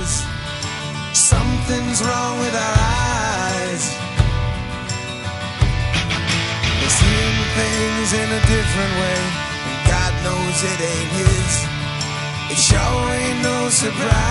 eyes. Something's wrong with our eyes. We're seeing things in a different way, and God knows it ain't his. It sure ain't no surprise.